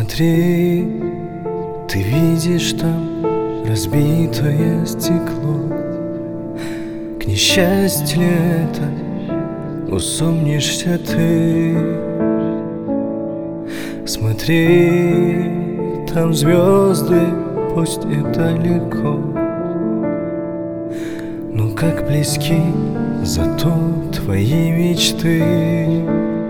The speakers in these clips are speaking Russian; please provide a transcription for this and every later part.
Смотри, ты видишь там разбитое стекло. К несчастью это усомнишься ты. Смотри, там звезды, пусть и далеко, но как близки зато твои мечты.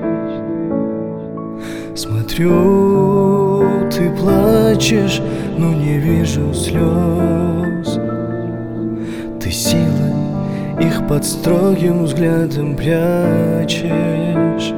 Смотрю, ты плачешь, но не вижу слез. Ты силой их под строгим взглядом прячешь.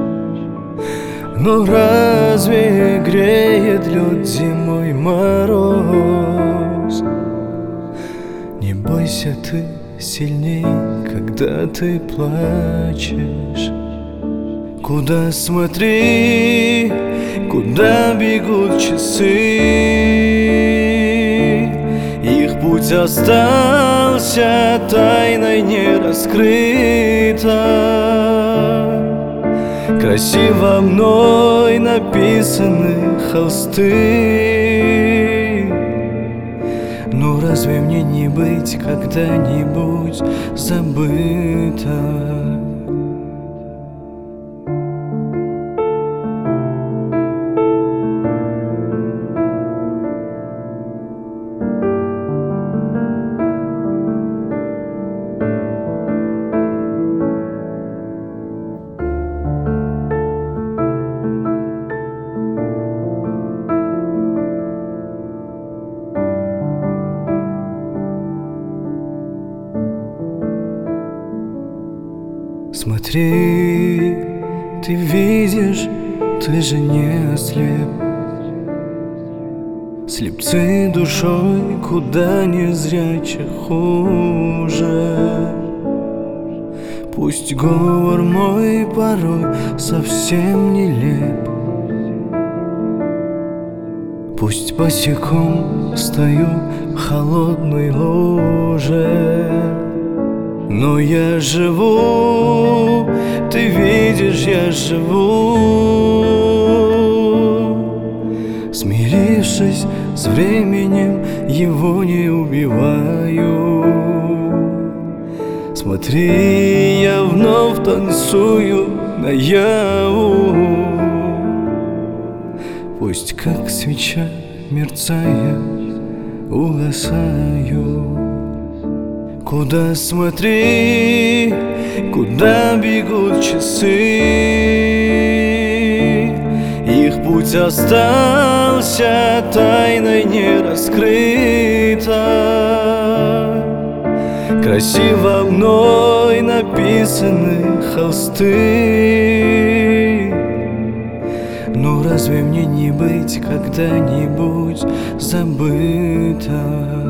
Но разве греет лед зимой мороз? Не бойся ты сильней, когда ты плачешь. Куда смотри, куда бегут часы? Их путь остался тайной не раскрыта. Красиво мной написаны холсты. Но разве мне не быть когда-нибудь забыто? Смотри, ты видишь, ты же не ослеп. Слепцы душой куда незрячих хуже. Пусть говор мой порой совсем нелеп, пусть босиком стою в холодной луже, но я живу, ты видишь, я живу. Смирившись с временем, его не убиваю. Смотри, я вновь танцую наяву. Пусть как свеча, мерцая, угасаю. Куда смотри, куда бегут часы? Их путь остался тайной не раскрыта. Красиво мной написаны холсты. Но разве мне не быть когда-нибудь забыто?